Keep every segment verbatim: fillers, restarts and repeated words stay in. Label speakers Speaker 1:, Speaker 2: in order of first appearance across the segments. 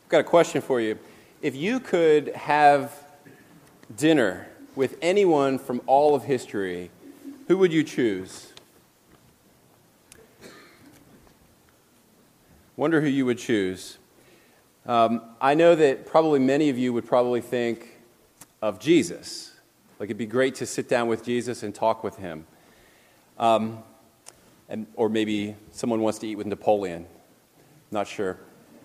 Speaker 1: I've got a question for you. If you could have dinner with anyone from all of history, who would you choose? Wonder who you would choose. Um, I know that probably many of you would probably think of Jesus. Like it'd be great to sit down with Jesus and talk with him. Um, and or maybe someone wants to eat with Napoleon. Not sure.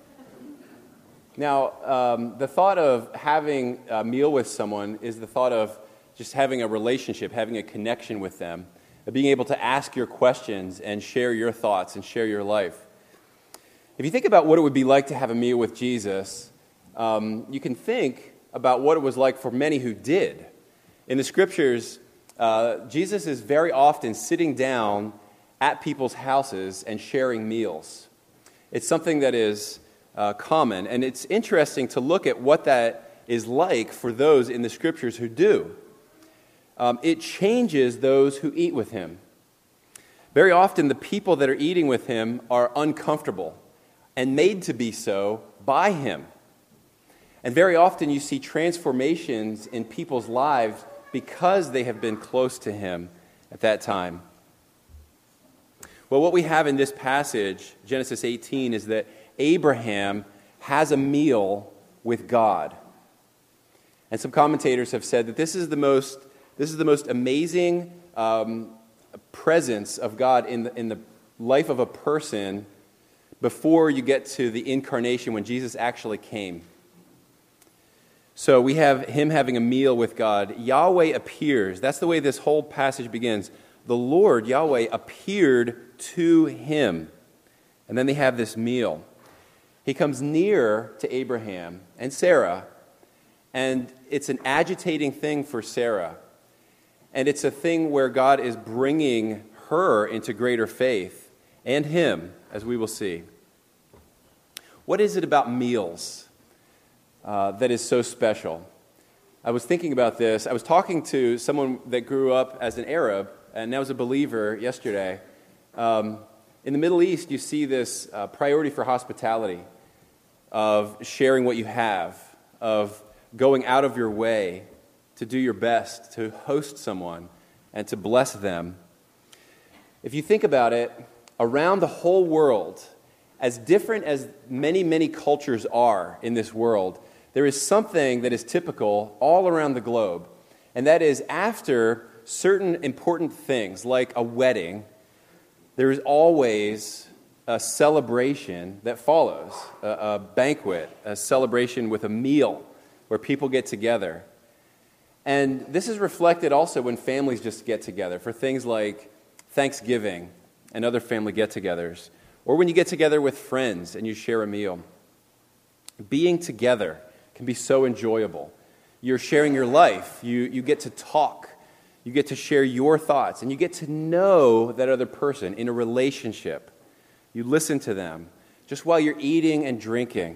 Speaker 1: Now, um, the thought of having a meal with someone is the thought of just having a relationship, having a connection with them, of being able to ask your questions and share your thoughts and share your life. If you think about what it would be like to have a meal with Jesus, um, you can think about what it was like for many who did. In the Scriptures, uh, Jesus is very often sitting down at people's houses and sharing meals. It's something that is uh, common, and it's interesting to look at what that is like for those in the Scriptures who do. Um, it changes those who eat with him. Very often, the people that are eating with him are uncomfortable and made to be so by him. And very often, you see transformations in people's lives because they have been close to him at that time. Well, what we have in this passage, Genesis eighteen, is that Abraham has a meal with God. And some commentators have said that this is the most, this is the most amazing um, presence of God in the, in the life of a person before you get to the incarnation when Jesus actually came. So we have him having a meal with God. Yahweh appears. That's the way this whole passage begins. The Lord, Yahweh, appeared to him. And then they have this meal. He comes near to Abraham and Sarah, and it's an agitating thing for Sarah. And it's a thing where God is bringing her into greater faith, and him, as we will see. What is it about meals uh, that is so special? I was thinking about this. I was talking to someone that grew up as an Arab, and now is a believer yesterday. Um, in the Middle East, you see this uh, priority for hospitality, of sharing what you have, of going out of your way to do your best to host someone and to bless them. If you think about it, around the whole world, as different as many, many cultures are in this world, there is something that is typical all around the globe, and that is after certain important things, like a wedding, there is always a celebration that follows, a, a banquet, a celebration with a meal where people get together. And this is reflected also when families just get together for things like Thanksgiving and other family get-togethers, or when you get together with friends and you share a meal. Being together can be so enjoyable. You're sharing your life. You, you get to talk. You get to share your thoughts, and you get to know that other person in a relationship. You listen to them just while you're eating and drinking.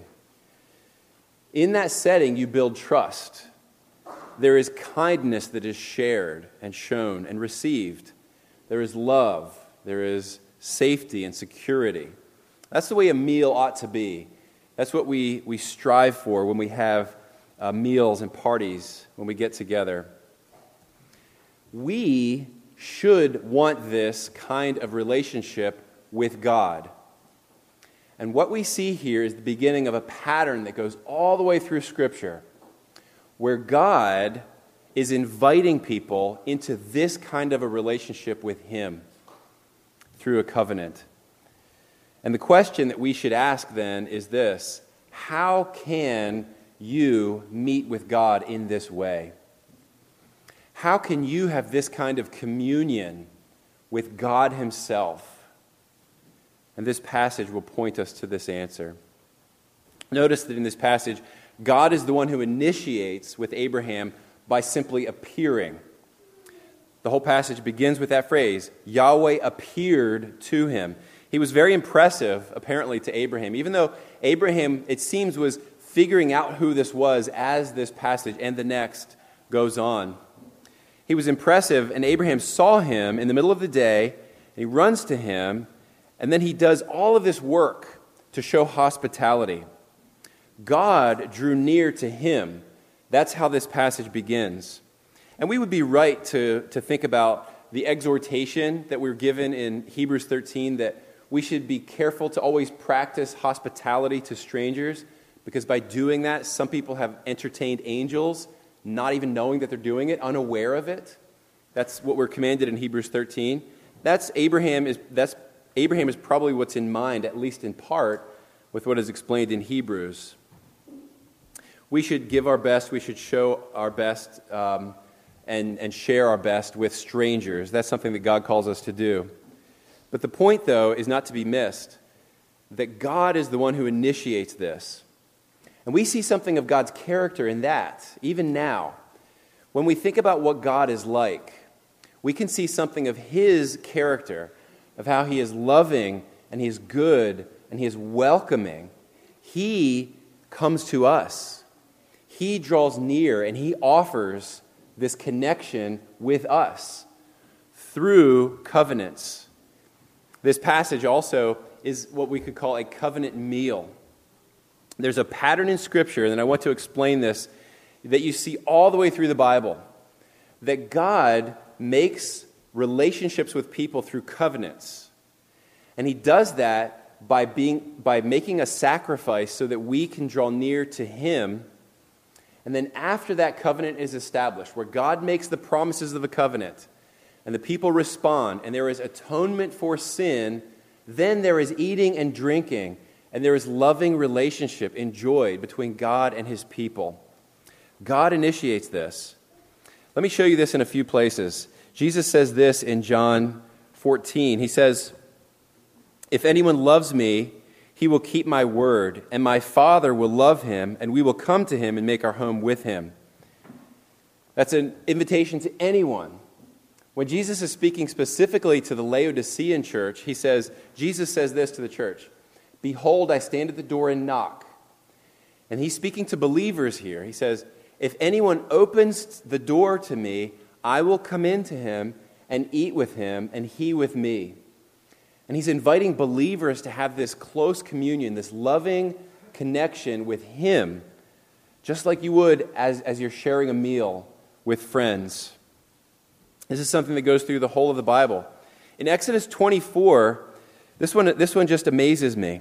Speaker 1: In that setting, you build trust. There is kindness that is shared and shown and received. There is love. There is safety and security. That's the way a meal ought to be. That's what we, we strive for when we have uh, meals and parties, when we get together. We should want this kind of relationship with God. And what we see here is the beginning of a pattern that goes all the way through Scripture, where God is inviting people into this kind of a relationship with him through a covenant. And the question that we should ask then is this: how can you meet with God in this way? How can you have this kind of communion with God himself? And this passage will point us to this answer. Notice that in this passage, God is the one who initiates with Abraham by simply appearing. The whole passage begins with that phrase, Yahweh appeared to him. He was very impressive, apparently, to Abraham, even though Abraham, it seems, was figuring out who this was as this passage and the next goes on. He was impressive, and Abraham saw him in the middle of the day, and he runs to him, and then he does all of this work to show hospitality. God drew near to him. That's how this passage begins. And we would be right to, to think about the exhortation that we're given in Hebrews thirteen, that we should be careful to always practice hospitality to strangers, because by doing that, some people have entertained angels, not even knowing that they're doing it, unaware of it. That's what we're commanded in Hebrews thirteen. That's Abraham is that's Abraham is probably what's in mind, at least in part, with what is explained in Hebrews. We should give our best, we should show our best, um, and, and share our best with strangers. That's something that God calls us to do. But the point, though, is not to be missed, that God is the one who initiates this. And we see something of God's character in that, even now. When we think about what God is like, we can see something of his character, of how he is loving, and he is good, and he is welcoming. He comes to us. He draws near, and he offers this connection with us through covenants. This passage also is what we could call a covenant meal. There's a pattern in Scripture, and I want to explain this, that you see all the way through the Bible, that God makes relationships with people through covenants. And he does that by being by making a sacrifice so that we can draw near to him. And then after that covenant is established, where God makes the promises of the covenant, and the people respond, and there is atonement for sin, then there is eating and drinking, and there is loving relationship enjoyed between God and his people. God initiates this. Let me show you this in a few places. Jesus says this in John fourteen. He says, "If anyone loves me, he will keep my word, and my Father will love him, and we will come to him and make our home with him." That's an invitation to anyone. When Jesus is speaking specifically to the Laodicean church, he says, Jesus says this to the church, "Behold, I stand at the door and knock." And he's speaking to believers here. He says, "If anyone opens the door to me, I will come into him and eat with him, and he with me." And he's inviting believers to have this close communion, this loving connection with him, just like you would as, as you're sharing a meal with friends. This is something that goes through the whole of the Bible. In Exodus twenty-four, this one, this one just amazes me.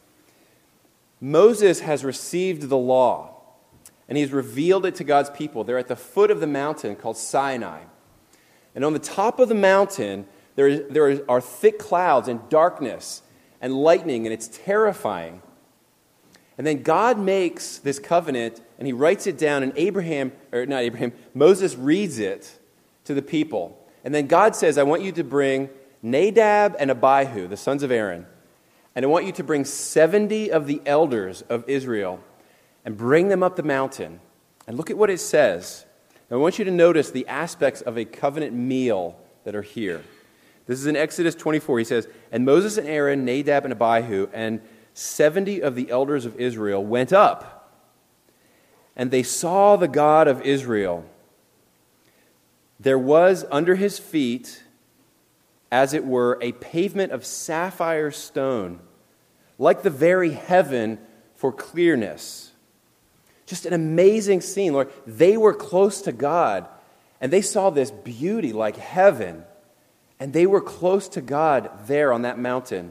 Speaker 1: Moses has received the law, and he's revealed it to God's people. They're at the foot of the mountain called Sinai. And on the top of the mountain, there, is, there are thick clouds and darkness and lightning, and it's terrifying. And then God makes this covenant, and he writes it down, and Abraham, or not Abraham, Moses reads it to the people. And then God says, "I want you to bring Nadab and Abihu, the sons of Aaron, and I want you to bring seventy of the elders of Israel and bring them up the mountain." And look at what it says. Now, I want you to notice the aspects of a covenant meal that are here. This is in Exodus twenty-four. He says, "And Moses and Aaron, Nadab and Abihu, and seventy of the elders of Israel went up, and they saw the God of Israel. There was under his feet, as it were, a pavement of sapphire stone, like the very heaven for clearness." Just an amazing scene, Lord. They were close to God, and they saw this beauty like heaven, and they were close to God there on that mountain.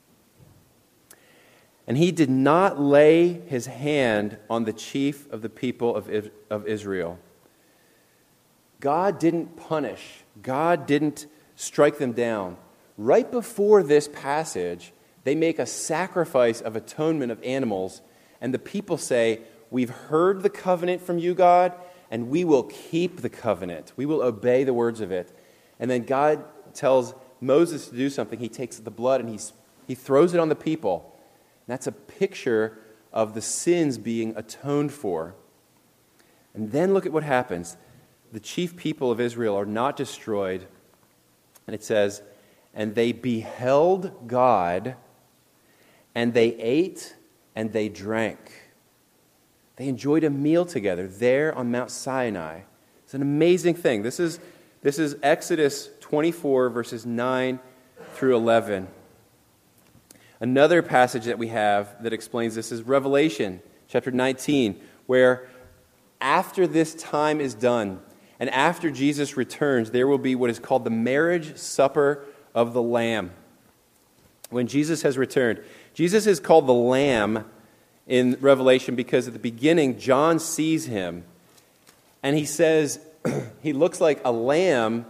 Speaker 1: "And he did not lay his hand on the chief of the people of, of Israel." God didn't punish. God didn't strike them down. Right before this passage, they make a sacrifice of atonement of animals, and the people say, "We've heard the covenant from you, God, and we will keep the covenant. We will obey the words of it." And then God tells Moses to do something. He takes the blood and he's, he throws it on the people. And that's a picture of the sins being atoned for. And then look at what happens. The chief people of Israel are not destroyed. And it says, "And they beheld God, and they ate and they drank." They enjoyed a meal together there on Mount Sinai. It's an amazing thing. This is, this is Exodus twenty-four, verses nine through eleven. Another passage that we have that explains this is Revelation chapter nineteen, where after this time is done, and after Jesus returns, there will be what is called the marriage supper of the Lamb. When Jesus has returned, Jesus is called the Lamb in Revelation because at the beginning, John sees him, and he says, he looks like a lamb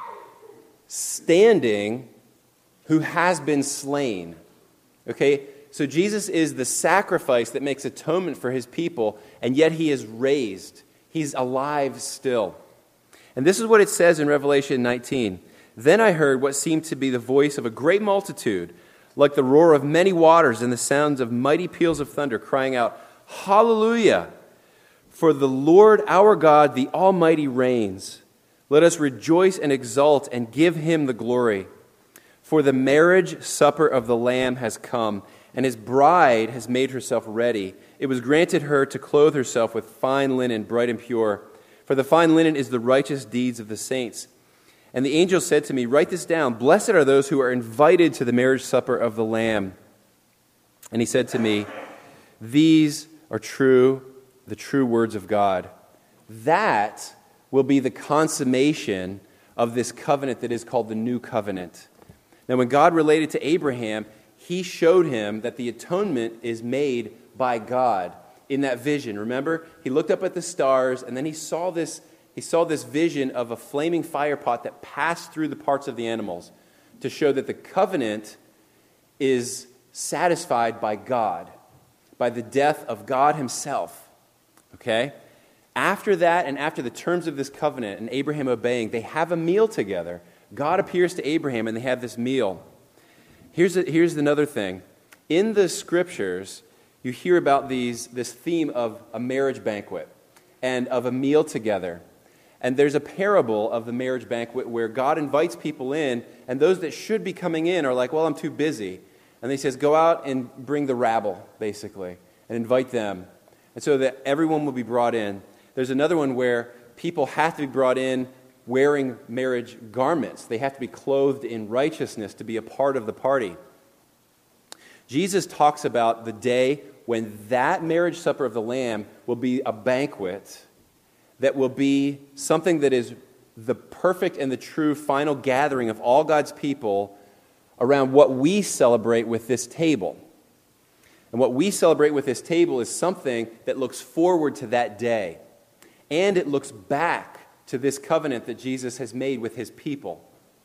Speaker 1: standing who has been slain. Okay? So Jesus is the sacrifice that makes atonement for his people, and yet he is raised. He's alive still. And this is what it says in Revelation nineteen. Then I heard what seemed to be the voice of a great multitude, like the roar of many waters and the sounds of mighty peals of thunder, crying out, Hallelujah! For the Lord our God, the Almighty, reigns. Let us rejoice and exult and give him the glory. For the marriage supper of the Lamb has come, and his bride has made herself ready. It was granted her to clothe herself with fine linen, bright and pure. For the fine linen is the righteous deeds of the saints. And the angel said to me, Write this down. Blessed are those who are invited to the marriage supper of the Lamb. And he said to me, These are true, the true words of God. That will be the consummation of this covenant that is called the New Covenant. Now, when God related to Abraham, he showed him that the atonement is made by God in that vision. Remember, he looked up at the stars, and then he saw this he saw this vision of a flaming fire pot that passed through the parts of the animals to show that the covenant is satisfied by God, by the death of God himself. Okay? After that, and after the terms of this covenant and Abraham obeying, they have a meal together. God appears to Abraham, and they have this meal. Here's, a, here's another thing. In the scriptures, you hear about these this theme of a marriage banquet and of a meal together. And there's a parable of the marriage banquet where God invites people in, and those that should be coming in are like, well, I'm too busy. And he says, go out and bring the rabble, basically, and invite them. And so that everyone will be brought in. There's another one where people have to be brought in wearing marriage garments. They have to be clothed in righteousness to be a part of the party. Jesus talks about the day when that marriage supper of the Lamb will be a banquet that will be something that is the perfect and the true final gathering of all God's people around what we celebrate with this table. And what we celebrate with this table is something that looks forward to that day. And it looks back to this covenant that Jesus has made with his people.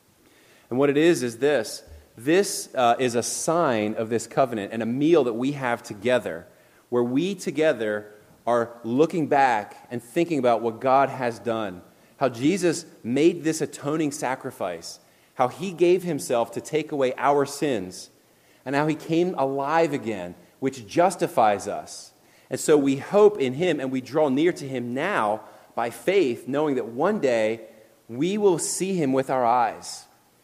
Speaker 1: And what it is is this. This uh, is a sign of this covenant and a meal that we have together, where we together are looking back and thinking about what God has done, how Jesus made this atoning sacrifice, how he gave himself to take away our sins, and how he came alive again, which justifies us. And so we hope in him, and we draw near to him now by faith, knowing that one day we will see him with our eyes.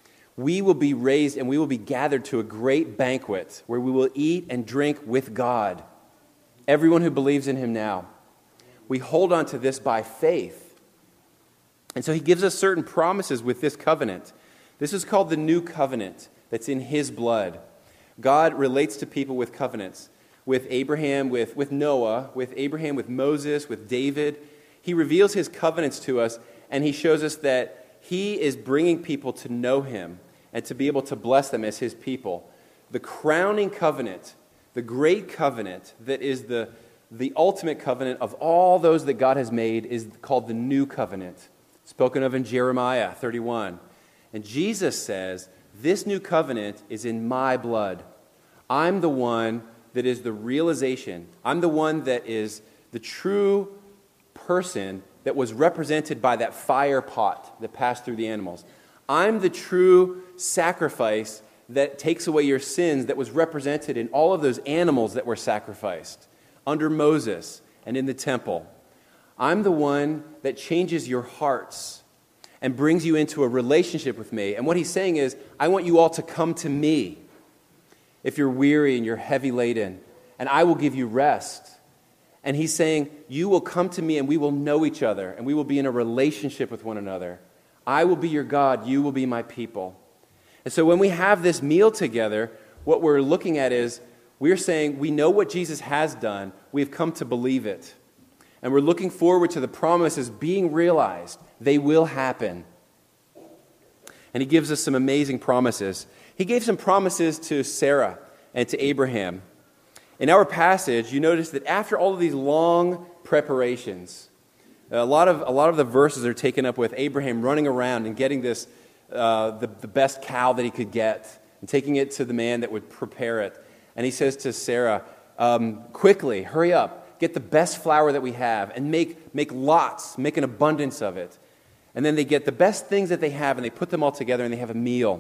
Speaker 1: We will be raised and we will be gathered to a great banquet where we will eat and drink with God. Everyone who believes in him now. We hold on to this by faith. And so he gives us certain promises with this covenant. This is called the New Covenant that's in his blood. God relates to people with covenants. With Abraham, with, with Noah, with Abraham, with Moses, with David. He reveals his covenants to us, and he shows us that he is bringing people to know him and to be able to bless them as his people. The crowning covenant, the great covenant that is the, the ultimate covenant of all those that God has made is called the New Covenant, spoken of in Jeremiah thirty-one. And Jesus says, this new covenant is in my blood. I'm the one that is the realization. I'm the one that is the true person that was represented by that fire pot that passed through the animals. I'm the true sacrifice that takes away your sins that was represented in all of those animals that were sacrificed under Moses and in the temple. I'm the one that changes your hearts and brings you into a relationship with me. And what he's saying is, I want you all to come to me if you're weary and you're heavy laden, and I will give you rest. And he's saying, you will come to me and we will know each other and we will be in a relationship with one another. I will be your God, you will be my people. And so when we have this meal together, what we're looking at is We're saying we know what Jesus has done. We've come to believe it. And we're looking forward to the promises being realized. They will happen. And he gives us some amazing promises. He gave some promises to Sarah and to Abraham. In our passage, you notice that after all of these long preparations, a lot of, a lot of the verses are taken up with Abraham running around and getting this, uh, the, the best cow that he could get and taking it to the man that would prepare it. And he says to Sarah, um, quickly, hurry up, get the best flour that we have and make, make lots, make an abundance of it. And then they get the best things that they have and they put them all together and they have a meal.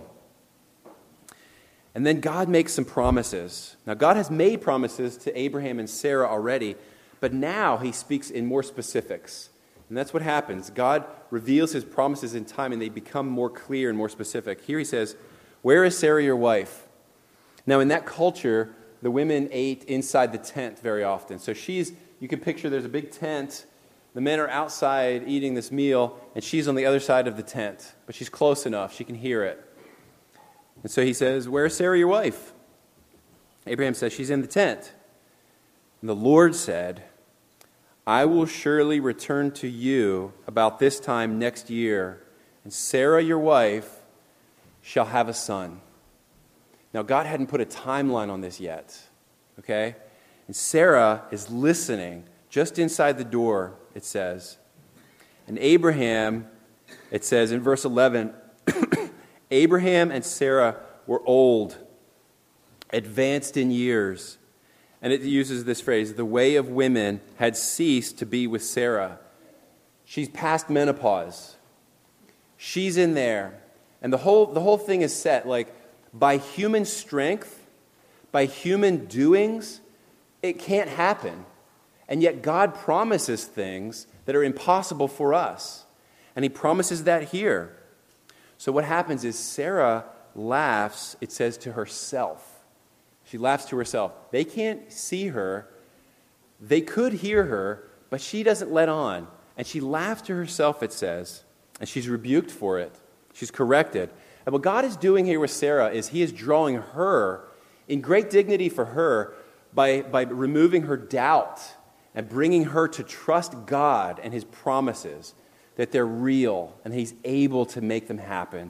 Speaker 1: And then God makes some promises. Now, God has made promises to Abraham and Sarah already, but now he speaks in more specifics. And that's what happens. God reveals his promises in time and they become more clear and more specific. Here he says, "Where is Sarah, your wife?" Now, in that culture, the women ate inside the tent very often. So she's, you can picture there's a big tent. The men are outside eating this meal, and she's on the other side of the tent. But she's close enough. She can hear it. And so he says, "Where is Sarah, your wife?" Abraham says, "She's in the tent." And the Lord said, "I will surely return to you about this time next year, and Sarah, your wife, shall have a son." Now, God hadn't put a timeline on this yet, okay? And Sarah is listening just inside the door, it says. And Abraham, it says in verse eleven, Abraham and Sarah were old, advanced in years. And it uses this phrase, "the way of women had ceased to be with Sarah." She's past menopause. She's in there. And the whole, the whole thing is set, like, by human strength, by human doings, it can't happen. And yet God promises things that are impossible for us. And he promises that here. So what happens is Sarah laughs, it says, to herself. She laughs to herself. They can't see her. They could hear her, but she doesn't let on. And she laughs to herself, it says. And she's rebuked for it. She's corrected. And what God is doing here with Sarah is he is drawing her in great dignity for her by, by removing her doubt and bringing her to trust God and his promises, that they're real and he's able to make them happen.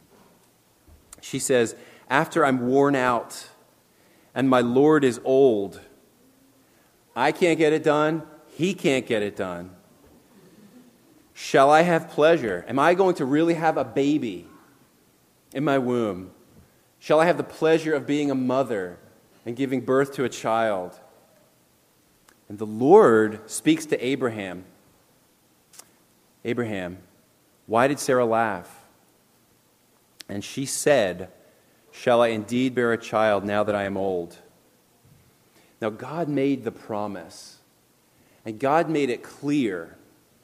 Speaker 1: She says, "After I'm worn out and my Lord is old, I can't get it done, he can't get it done. Shall I have pleasure? Am I going to really have a baby in my womb? Shall I have the pleasure of being a mother and giving birth to a child?" And the Lord speaks to Abraham. "Abraham, why did Sarah laugh?" And she said, "Shall I indeed bear a child now that I am old?" Now God made the promise, and God made it clear.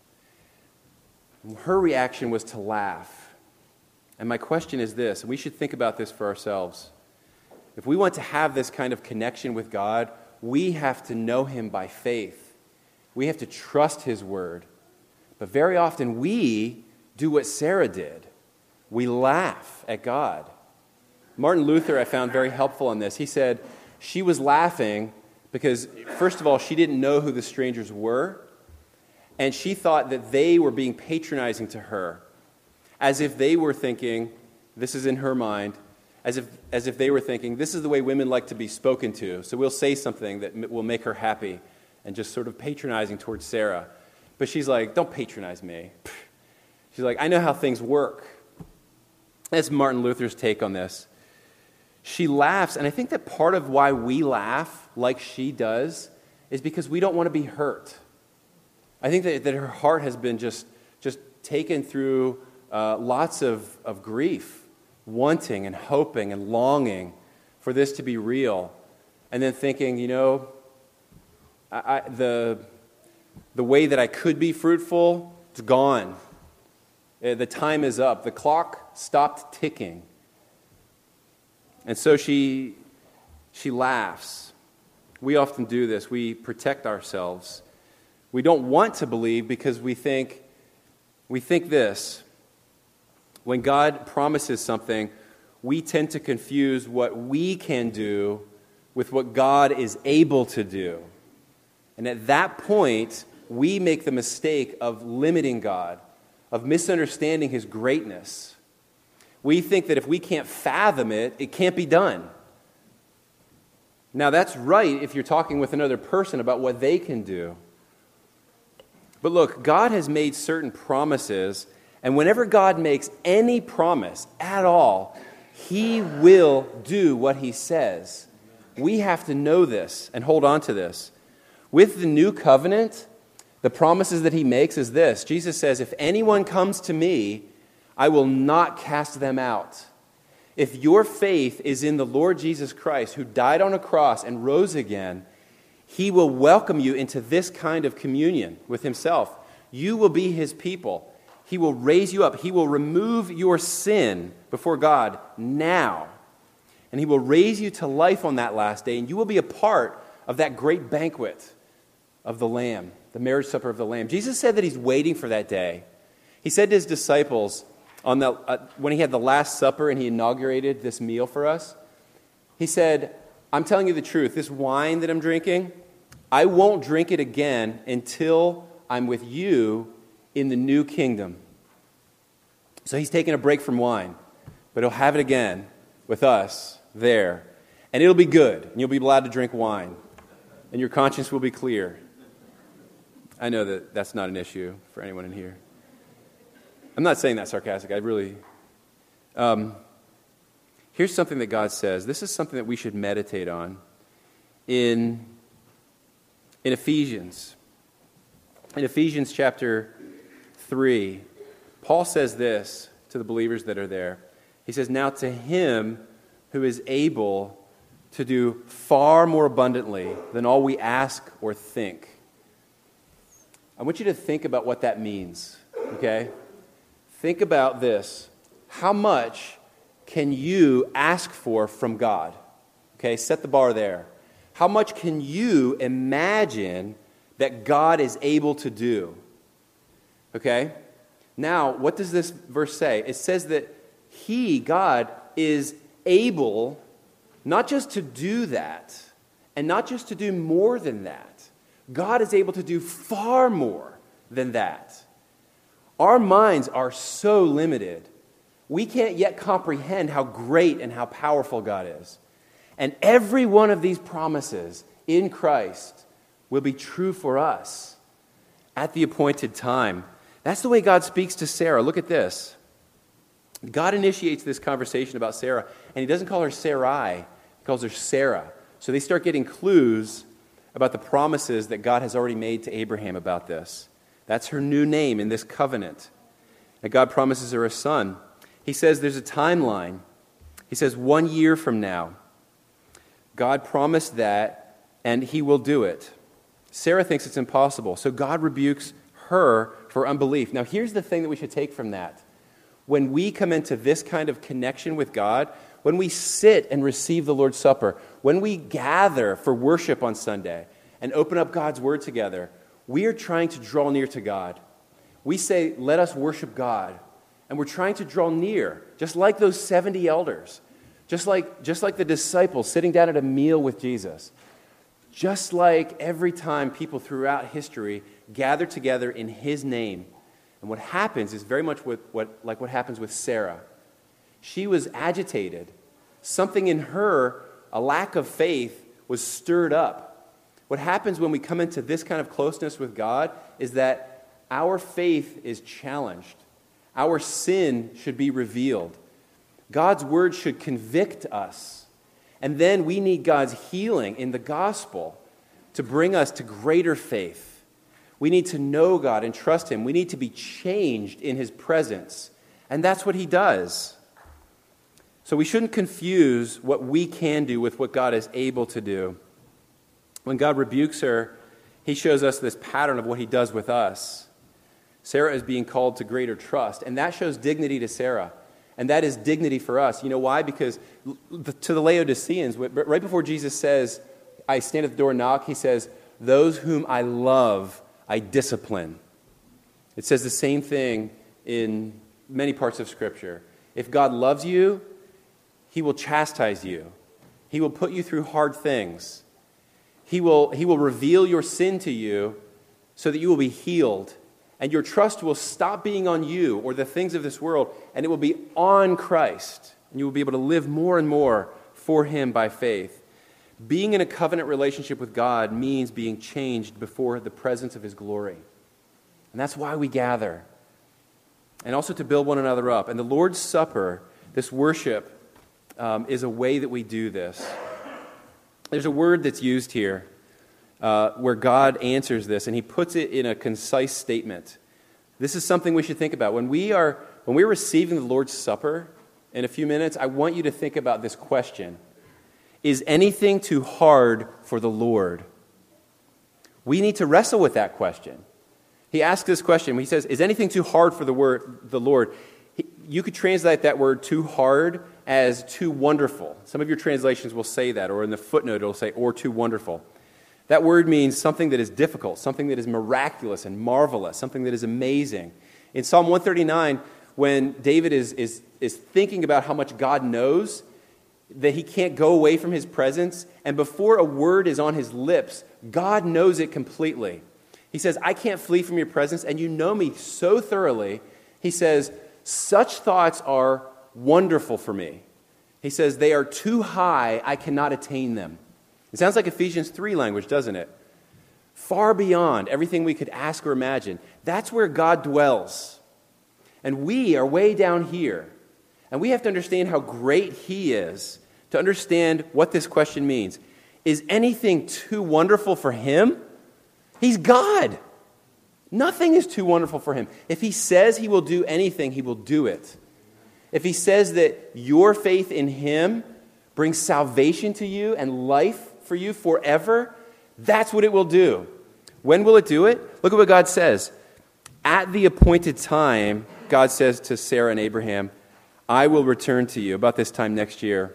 Speaker 1: Her reaction was to laugh. And my question is this, and we should think about this for ourselves. If we want to have this kind of connection with God, we have to know him by faith. We have to trust his word. But very often we do what Sarah did. We laugh at God. Martin Luther, I found very helpful on this. He said she was laughing because, first of all, she didn't know who the strangers were, and she thought that they were being patronizing to her, as if they were thinking, this is in her mind, as if as if they were thinking, this is the way women like to be spoken to, so we'll say something that will make her happy, and just sort of patronizing towards Sarah. But she's like, don't patronize me. She's like, I know how things work. That's Martin Luther's take on this. She laughs, and I think that part of why we laugh like she does is because we don't want to be hurt. I think that, that her heart has been just, just taken through uh, lots of, of grief, wanting and hoping and longing for this to be real, and then thinking, you know, I, I, the, the way that I could be fruitful, it's gone. The time is up. The clock stopped ticking. And so she, she laughs. We often do this. We protect ourselves. We don't want to believe because we think, we think this. When God promises something, we tend to confuse what we can do with what God is able to do. And at that point, we make the mistake of limiting God, of misunderstanding his greatness. We think that if we can't fathom it, it can't be done. Now, that's right if you're talking with another person about what they can do. But look, God has made certain promises, and whenever God makes any promise at all, he will do what he says. We have to know this and hold on to this. With the new covenant, the promises that he makes is this. Jesus says, if anyone comes to me, I will not cast them out. If your faith is in the Lord Jesus Christ, who died on a cross and rose again, he will welcome you into this kind of communion with himself. You will be his people. He will raise you up. He will remove your sin before God now. And he will raise you to life on that last day, and you will be a part of that great banquet of the Lamb, the marriage supper of the Lamb. Jesus said that he's waiting for that day. He said to his disciples on the, uh, when he had the Last Supper and he inaugurated this meal for us, he said, I'm telling you the truth, this wine that I'm drinking, I won't drink it again until I'm with you in the new kingdom. So he's taking a break from wine, but he'll have it again with us there. And it'll be good, and you'll be allowed to drink wine, and your conscience will be clear. I know that that's not an issue for anyone in here. I'm not saying that sarcastic. I really... Um, here's something that God says. This is something that we should meditate on in, in Ephesians. In Ephesians chapter three, Paul says this to the believers that are there. He says, now to him who is able to do far more abundantly than all we ask or think. I want you to think about what that means, okay? Think about this. How much can you ask for from God? Okay, set the bar there. How much can you imagine that God is able to do? Okay? Now, what does this verse say? It says that he, God, is able not just to do that, and not just to do more than that. God is able to do far more than that. Our minds are so limited. We can't yet comprehend how great and how powerful God is. And every one of these promises in Christ will be true for us at the appointed time. That's the way God speaks to Sarah. Look at this. God initiates this conversation about Sarah, and he doesn't call her Sarai. He calls her Sarah. So they start getting clues about the promises that God has already made to Abraham about this. That's her new name in this covenant. And God promises her a son. He says there's a timeline. He says one year from now. God promised that, and he will do it. Sarah thinks it's impossible, so God rebukes her for unbelief. Now, here's the thing that we should take from that. When we come into this kind of connection with God, when we sit and receive the Lord's Supper, when we gather for worship on Sunday and open up God's Word together, we are trying to draw near to God. We say, let us worship God. And we're trying to draw near, just like those seventy elders, just like, just like the disciples sitting down at a meal with Jesus, just like every time people throughout history gather together in his name. And what happens is very much what, what, like what happens with Sarah. She was agitated. Something in her, a lack of faith, was stirred up. What happens when we come into this kind of closeness with God is that our faith is challenged. Our sin should be revealed. God's word should convict us. And then we need God's healing in the gospel to bring us to greater faith. We need to know God and trust him. We need to be changed in his presence. And that's what he does. So we shouldn't confuse what we can do with what God is able to do. When God rebukes her, he shows us this pattern of what he does with us. Sarah is being called to greater trust, and that shows dignity to Sarah. And that is dignity for us. You know why? Because to the Laodiceans, right before Jesus says, I stand at the door and knock, he says, those whom I love, I discipline. It says the same thing in many parts of Scripture. If God loves you, he will chastise you. He will put you through hard things. He will, he will reveal your sin to you so that you will be healed. And your trust will stop being on you or the things of this world, and it will be on Christ. And you will be able to live more and more for him by faith. Being in a covenant relationship with God means being changed before the presence of his glory. And that's why we gather. And also to build one another up. And the Lord's Supper, this worship, um, is a way that we do this. There's a word that's used here uh, where God answers this, and he puts it in a concise statement. This is something we should think about. When we are when we're receiving the Lord's Supper in a few minutes, I want you to think about this question. Is anything too hard for the Lord? We need to wrestle with that question. He asks this question. He says, is anything too hard for the word, the Lord? He, you could translate that word too hard as too wonderful. Some of your translations will say that, or in the footnote it'll say, or too wonderful. That word means something that is difficult, something that is miraculous and marvelous, something that is amazing. In Psalm one thirty-nine, when David is, is, is thinking about how much God knows, that he can't go away from his presence, and before a word is on his lips, God knows it completely. He says, I can't flee from your presence, and you know me so thoroughly. He says, such thoughts are wonderful for me. He says, they are too high, I cannot attain them. It sounds like Ephesians three language, doesn't it? Far beyond everything we could ask or imagine. That's where God dwells. And we are way down here. And we have to understand how great he is to understand what this question means. Is anything too wonderful for him? He's God. Nothing is too wonderful for him. If he says he will do anything, he will do it. If he says that your faith in him brings salvation to you and life for you forever, that's what it will do. When will it do it? Look at what God says. At the appointed time, God says to Sarah and Abraham, I will return to you about this time next year.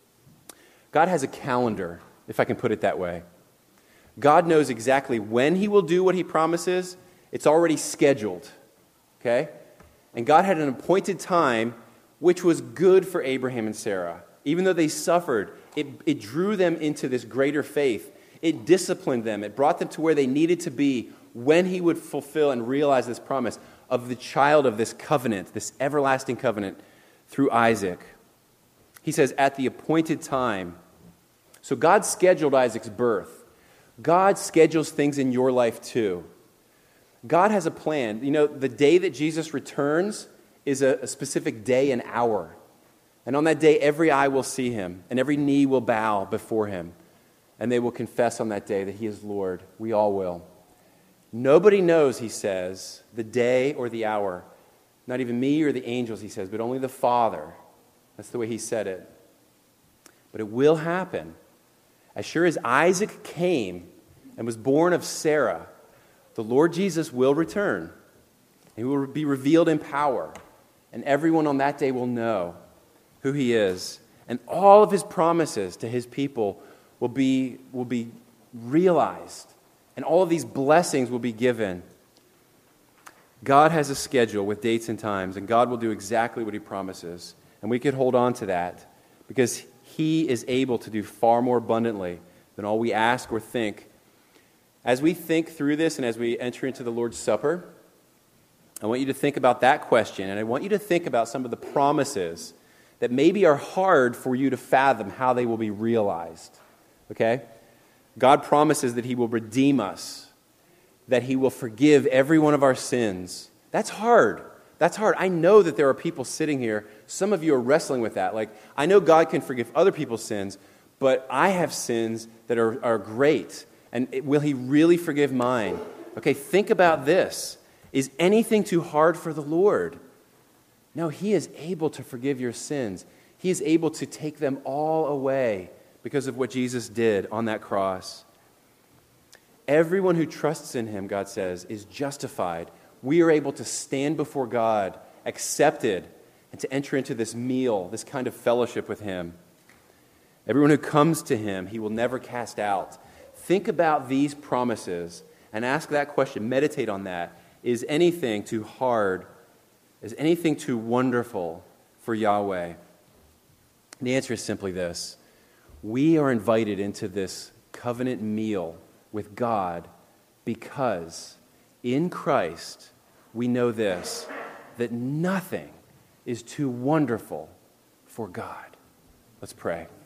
Speaker 1: God has a calendar, if I can put it that way. God knows exactly when he will do what he promises. It's already scheduled. Okay? And God had an appointed time which was good for Abraham and Sarah. Even though they suffered, it, it drew them into this greater faith. It disciplined them. It brought them to where they needed to be when he would fulfill and realize this promise of the child of this covenant, this everlasting covenant through Isaac. He says, at the appointed time. So God scheduled Isaac's birth. God schedules things in your life too. God has a plan. You know, the day that Jesus returns is a, a specific day and hour. And on that day, every eye will see him, and every knee will bow before him. And they will confess on that day that he is Lord. We all will. Nobody knows, he says, the day or the hour. Not even me or the angels, he says, but only the Father. That's the way he said it. But it will happen. As sure as Isaac came and was born of Sarah, the Lord Jesus will return. He will be revealed in power. And everyone on that day will know who he is. And all of his promises to his people will be, will be realized. And all of these blessings will be given. God has a schedule with dates and times, and God will do exactly what he promises. And we can hold on to that because he is able to do far more abundantly than all we ask or think. As we think through this and as we enter into the Lord's Supper, I want you to think about that question, and I want you to think about some of the promises that maybe are hard for you to fathom how they will be realized. Okay? God promises that he will redeem us, that he will forgive every one of our sins. That's hard. That's hard. I know that there are people sitting here, some of you are wrestling with that. Like, I know God can forgive other people's sins, but I have sins that are, are great. And it, will he really forgive mine? Okay, think about this. Is anything too hard for the Lord? No, he is able to forgive your sins. He is able to take them all away because of what Jesus did on that cross. Everyone who trusts in him, God says, is justified. We are able to stand before God, accepted, and to enter into this meal, this kind of fellowship with him. Everyone who comes to him, he will never cast out. Think about these promises and ask that question. Meditate on that. Is anything too hard? Is anything too wonderful for Yahweh? And the answer is simply this. We are invited into this covenant meal with God because in Christ we know this, that nothing is too wonderful for God. Let's pray.